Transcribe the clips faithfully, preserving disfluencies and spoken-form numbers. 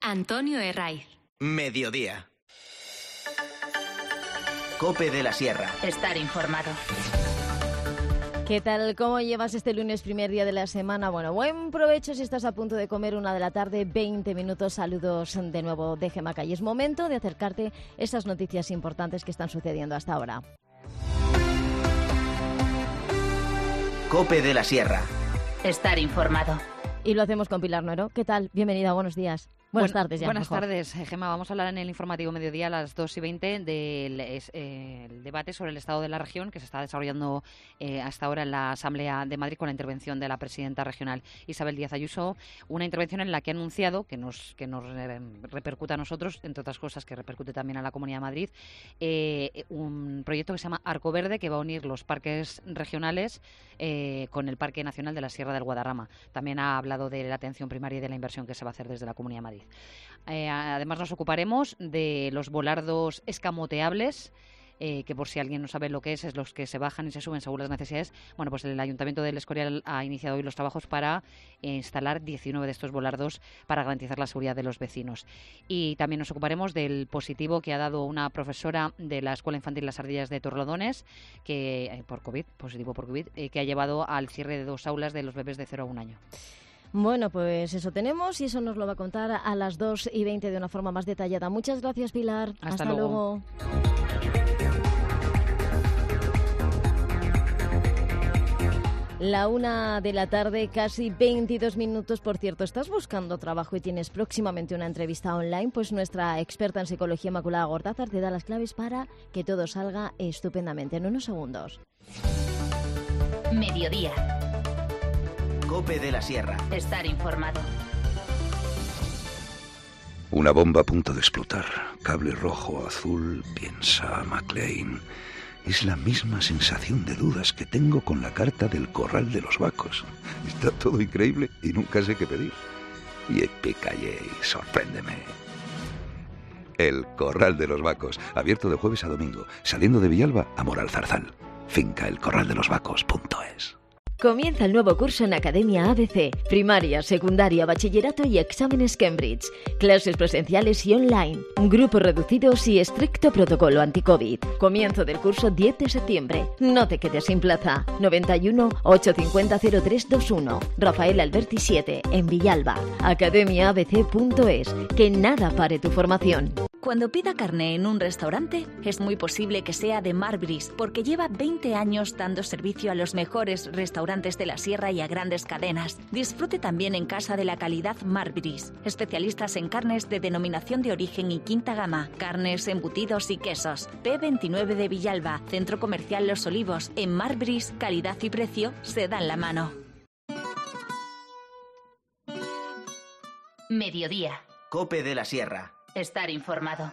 Antonio Herraiz. Mediodía. COPE de la Sierra. Estar informado. ¿Qué tal? ¿Cómo llevas este lunes, primer día de la semana? Bueno, buen provecho si estás a punto de comer, una de la tarde, veinte minutos. Saludos de nuevo de Gemaca. Y es momento de acercarte esas noticias importantes que están sucediendo hasta ahora. COPE de la Sierra. Estar informado. Y lo hacemos con Pilar Nuero. ¿Qué tal? Bienvenida, buenos días. Buenas Bueno, tardes ya. Buenas mejor. tardes, Gema. Vamos a hablar en el informativo mediodía a las dos y veinte del es, eh, el debate sobre el estado de la región que se está desarrollando eh, hasta ahora en la Asamblea de Madrid con la intervención de la presidenta regional Isabel Díaz Ayuso. Una intervención en la que ha anunciado que nos, que nos eh, repercuta a nosotros, entre otras cosas que repercute también a la Comunidad de Madrid, eh, un proyecto que se llama Arco Verde, que va a unir los parques regionales eh, con el Parque Nacional de la Sierra del Guadarrama. También ha hablado de la atención primaria y de la inversión que se va a hacer desde la Comunidad de Madrid. Eh, además nos ocuparemos de los volardos escamoteables, eh, que por si alguien no sabe lo que es, es los que se bajan y se suben según las necesidades. Bueno, pues el Ayuntamiento del Escorial ha iniciado hoy los trabajos para eh, instalar diecinueve de estos volardos para garantizar la seguridad de los vecinos. Y también nos ocuparemos del positivo que ha dado una profesora de la Escuela Infantil Las Ardillas de Torrelodones, que eh, por COVID, positivo por COVID, eh, que ha llevado al cierre de dos aulas de los bebés de cero a un año. Bueno, pues eso tenemos y eso nos lo va a contar a las dos y veinte de una forma más detallada. Muchas gracias, Pilar. Hasta, Hasta luego. luego. La una de la tarde, casi veintidós minutos. Por cierto, ¿estás buscando trabajo y tienes próximamente una entrevista online? Pues nuestra experta en psicología, Inmaculada Gortázar, te da las claves para que todo salga estupendamente en unos segundos. Mediodía. COPE de la Sierra. Estar informado. Una bomba a punto de explotar. Cable rojo, azul, piensa McLean. Es la misma sensación de dudas que tengo con la carta del corral de los vacos. Está todo increíble y nunca sé qué pedir. Y Calle, sorpréndeme. El corral de los vacos, abierto de jueves a domingo, saliendo de Villalba a Moral Zarzal. Finca el corral de los vacos punto es. Comienza el nuevo curso en Academia A B C, primaria, secundaria, bachillerato y exámenes Cambridge. Clases presenciales y online, grupos reducidos y estricto protocolo anti-COVID. Comienzo del curso diez de septiembre. No te quedes sin plaza. noventa y uno, ochocientos cincuenta, cero tres veintiuno. Rafael Alberti siete, en Villalba. academia a b c punto es. Que nada pare tu formación. Cuando pida carné en un restaurante, es muy posible que sea de Mar Bris, porque lleva veinte años dando servicio a los mejores restaurantes de la Sierra y a grandes cadenas. Disfrute también en casa de la calidad Mar Bris, especialistas en carnes de denominación de origen y quinta gama, carnes, embutidos y quesos. P veintinueve de Villalba, Centro Comercial Los Olivos. En Mar Bris, calidad y precio se dan la mano. Mediodía. COPE de la Sierra. Estar informado.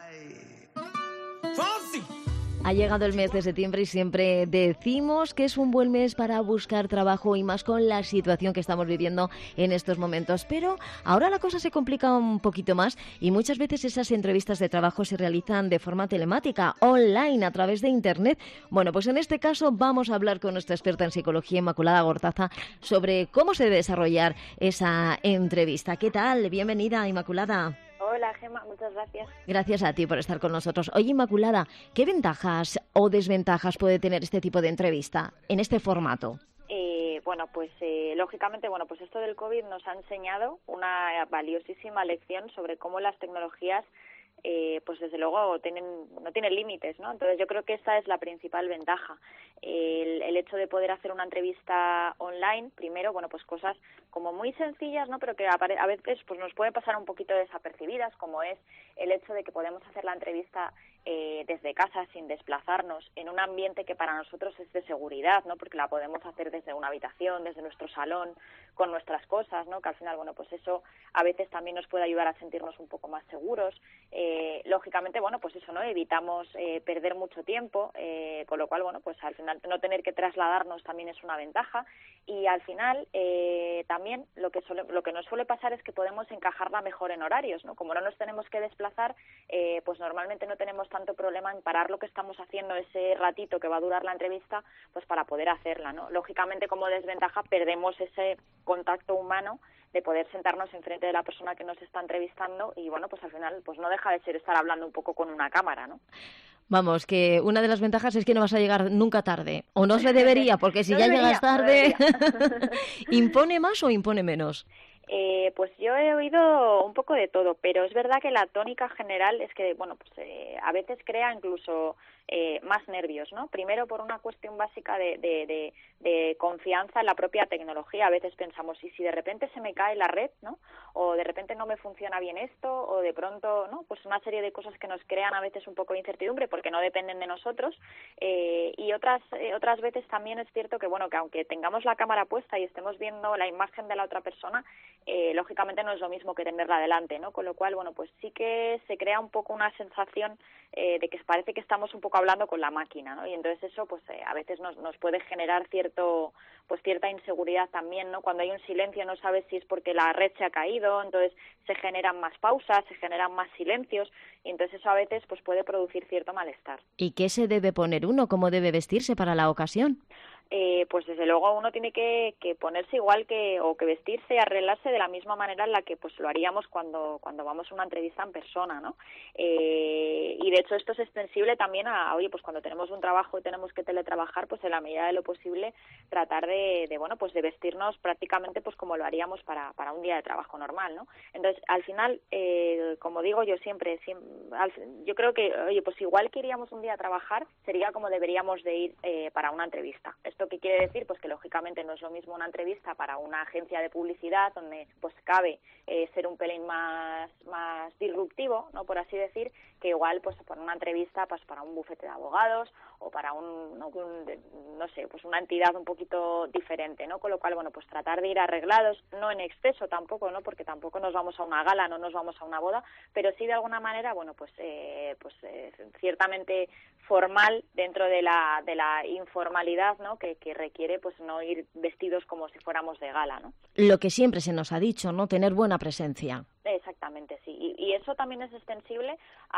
Ha llegado el mes de septiembre y siempre decimos que es un buen mes para buscar trabajo y más con la situación que estamos viviendo en estos momentos. Pero ahora la cosa se complica un poquito más y muchas veces esas entrevistas de trabajo se realizan de forma telemática, online, a través de Internet. Bueno, pues en este caso vamos a hablar con nuestra experta en psicología, Inmaculada Gortázar, sobre cómo se debe desarrollar esa entrevista. ¿Qué tal? Bienvenida, Inmaculada. Hola, Gema, muchas gracias. Gracias a ti por estar con nosotros. Oye, Inmaculada, ¿qué ventajas o desventajas puede tener este tipo de entrevista en este formato? Eh, bueno, pues eh, lógicamente, bueno, pues esto del COVID nos ha enseñado una valiosísima lección sobre cómo las tecnologías Eh, pues desde luego tienen, no tienen límites, ¿no? Entonces yo creo que esa es la principal ventaja, el, el hecho de poder hacer una entrevista online, primero, bueno, pues cosas como muy sencillas, ¿no? Pero que a veces pues nos pueden pasar un poquito desapercibidas, como es el hecho de que podemos hacer la entrevista eh, desde casa sin desplazarnos, en un ambiente que para nosotros es de seguridad, ¿no? Porque la podemos hacer desde una habitación, desde nuestro salón, con nuestras cosas, ¿no? Que al final, bueno, pues eso a veces también nos puede ayudar a sentirnos un poco más seguros. Eh, lógicamente, bueno, pues eso, ¿no? Evitamos eh, perder mucho tiempo, eh, con lo cual, bueno, pues al final no tener que trasladarnos también es una ventaja. Y al final, eh, también también lo que suele, lo que nos suele pasar es que podemos encajarla mejor en horarios, ¿no? Como no nos tenemos que desplazar, eh, pues normalmente no tenemos tanto problema en parar lo que estamos haciendo ese ratito que va a durar la entrevista, pues para poder hacerla, ¿no? Lógicamente, como desventaja, perdemos ese contacto humano de poder sentarnos enfrente de la persona que nos está entrevistando y, bueno, pues al final pues no deja de ser estar hablando un poco con una cámara, ¿no? Vamos, que una de las ventajas es que no vas a llegar nunca tarde. O no se debería, porque si no ya debería, llegas tarde, no ¿impone más o impone menos? Eh, pues yo he oído un poco de todo, pero es verdad que la tónica general es que, bueno, pues eh, a veces crea incluso eh, más nervios, ¿no? Primero por una cuestión básica de, de, de, de confianza en la propia tecnología. A veces pensamos, ¿y si de repente se me cae la red, ¿no? O de repente no me funciona bien esto, o de pronto, ¿no? Pues una serie de cosas que nos crean a veces un poco de incertidumbre porque no dependen de nosotros. Eh, y otras eh, otras veces también es cierto que, bueno, que aunque tengamos la cámara puesta y estemos viendo la imagen de la otra persona, Eh, lógicamente no es lo mismo que tenerla delante, ¿no? Con lo cual, bueno, pues sí que se crea un poco una sensación eh, de que parece que estamos un poco hablando con la máquina, ¿no? Y entonces eso, pues eh, a veces nos, nos puede generar cierto, pues cierta inseguridad también, ¿no? Cuando hay un silencio no sabes si es porque la red se ha caído, entonces se generan más pausas, se generan más silencios y entonces eso a veces pues puede producir cierto malestar. ¿Y qué se debe poner uno? ¿Cómo debe vestirse para la ocasión? Eh, pues desde luego uno tiene que, que ponerse igual que o que vestirse y arreglarse de la misma manera en la que pues lo haríamos cuando cuando vamos a una entrevista en persona, ¿no? Eh, y de hecho esto es extensible también a, oye, pues cuando tenemos un trabajo y tenemos que teletrabajar, pues en la medida de lo posible tratar de, de bueno, pues de vestirnos prácticamente pues como lo haríamos para para un día de trabajo normal, ¿no? Entonces, al final, eh, como digo yo siempre, siempre al, yo creo que, oye, pues igual que iríamos un día a trabajar, sería como deberíamos de ir eh, para una entrevista. ¿Esto qué quiere decir? Pues que lógicamente no es lo mismo una entrevista para una agencia de publicidad donde pues cabe eh, ser un pelín más más disruptivo, no por así decir, que igual pues para una entrevista pues para un bufete de abogados o para un no, un, no sé, pues una entidad un poquito diferente, ¿no? Con lo cual, bueno, pues tratar de ir arreglados, no en exceso tampoco, ¿no? Porque tampoco nos vamos a una gala, no nos vamos a una boda, pero sí de alguna manera, bueno, pues eh, pues eh, ciertamente formal dentro de la de la informalidad, ¿no? Que, que requiere pues no ir vestidos como si fuéramos de gala, ¿no? Lo que siempre se nos ha dicho, ¿no? Tener buena presencia. Exactamente, sí. Y, y eso también es extensible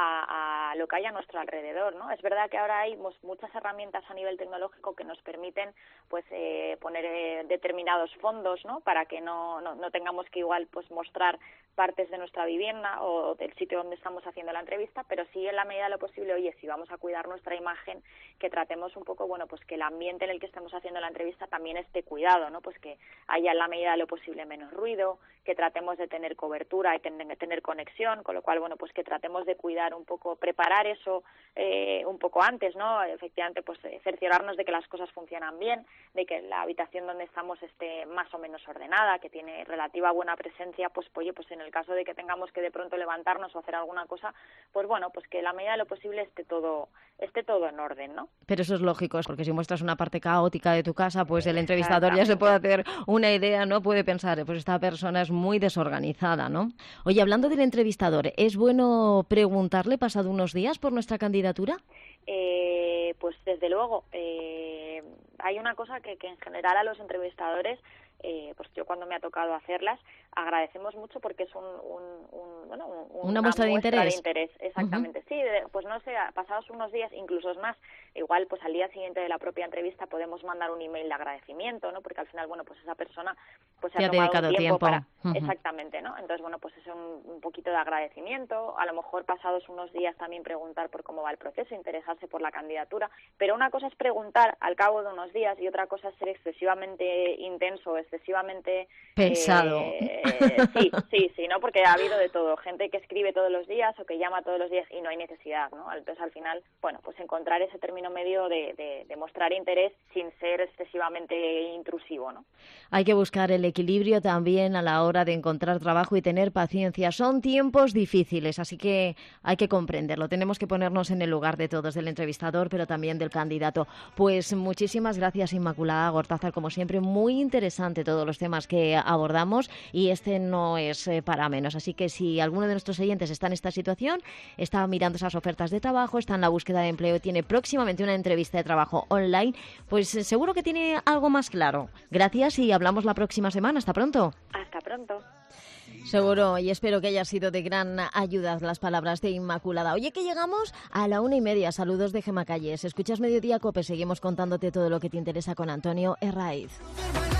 a, a lo que hay a nuestro alrededor, ¿no? Es verdad que ahora hay pues, muchas herramientas a nivel tecnológico que nos permiten pues eh, poner eh, determinados fondos, ¿no? Para que no, no, no tengamos que igual pues mostrar partes de nuestra vivienda o del sitio donde estamos haciendo la entrevista, pero sí en la medida de lo posible, oye, si vamos a cuidar nuestra imagen, que tratemos un poco, bueno, pues que el ambiente en el que estemos haciendo la entrevista también esté cuidado, ¿no? Pues que haya en la medida de lo posible menos ruido, que tratemos de tener cobertura y tener, tener conexión, con lo cual, bueno, pues que tratemos de cuidar un poco, preparar eso eh, un poco antes, ¿no? Efectivamente, pues cerciorarnos de que las cosas funcionan bien, de que la habitación donde estamos esté más o menos ordenada, que tiene relativa buena presencia, pues oye, pues en el caso de que tengamos que de pronto levantarnos o hacer alguna cosa, pues bueno, pues que en la medida de lo posible esté todo, esté todo en orden, ¿no? Pero eso es lógico, porque si muestras una parte caótica de tu casa, pues el entrevistador ya se puede hacer una idea, ¿no? Puede pensar, pues esta persona es muy desorganizada, ¿no? Oye, hablando del entrevistador, ¿es bueno preguntarle pasado unos días por nuestra candidatura? Eh, pues desde luego, eh, hay una cosa que, que en general a los entrevistadores, eh, pues yo cuando me ha tocado hacerlas, agradecemos mucho porque es un, un, un, bueno, un, una, una muestra, de, muestra interés. de interés. Exactamente, uh-huh. Sí, de, pues no sé, pasados unos días, incluso es más, igual pues al día siguiente de la propia entrevista podemos mandar un email de agradecimiento, ¿no? Porque al final, bueno, pues esa persona pues se ha tomado dedicado un tiempo, tiempo. para... Uh-huh. Exactamente, ¿no? Entonces, bueno, pues es un, un poquito de agradecimiento, a lo mejor pasados unos días también preguntar por cómo va el proceso, interesarse por la candidatura, pero una cosa es preguntar al cabo de unos días y otra cosa es ser excesivamente intenso, excesivamente... Pensado. Eh, sí, sí, sí, ¿no? Porque ha habido de todo, gente que escribe todos los días o que llama todos los días y no hay necesidad, ¿no? Entonces, al final, bueno, pues encontrar ese término medio de, de, de mostrar interés sin ser excesivamente intrusivo, ¿no? Hay que buscar el equilibrio también a la hora de encontrar trabajo y tener paciencia. Son tiempos difíciles, así que hay que comprenderlo. Tenemos que ponernos en el lugar de todos, del entrevistador, pero también del candidato. Pues muchísimas gracias. gracias, Inmaculada Gortázar, como siempre, muy interesante todos los temas que abordamos y este no es eh, para menos. Así que si alguno de nuestros oyentes está en esta situación, está mirando esas ofertas de trabajo, está en la búsqueda de empleo, tiene próximamente una entrevista de trabajo online, pues eh, seguro que tiene algo más claro. Gracias y hablamos la próxima semana. Hasta pronto. Hasta pronto. Seguro, y espero que haya sido de gran ayuda las palabras de Inmaculada. Oye, que llegamos a la una y media. Saludos de Gemma Calles. Escuchas Mediodía Cope. Seguimos contándote todo lo que te interesa con Antonio Herraiz.